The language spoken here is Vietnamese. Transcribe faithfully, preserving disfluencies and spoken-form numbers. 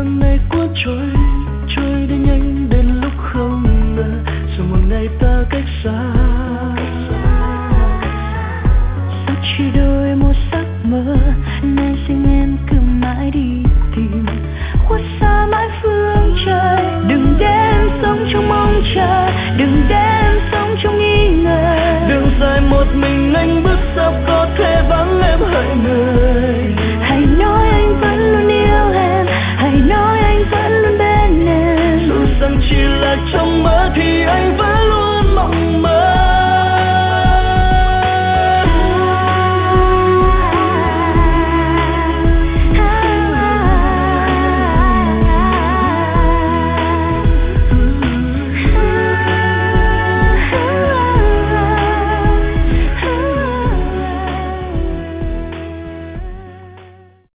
tháng ngày cuốn trôi, trôi đi nhanh đến lúc không ngờ, rồi một ngày ta cách xa. Sao chỉ đôi một giấc mơ, nên xin em cứ mãi đi tìm, khuất xa mãi phương trời. Đừng để em sống trong mong chờ, đừng để em sống trong nghi ngờ. Đường dài một mình anh bước sao có thể vắng em hỡi người. Hãy nói anh vẫn luôn yêu em, hãy nói anh vẫn luôn bên em. Dù rằng chỉ là trong mơ thì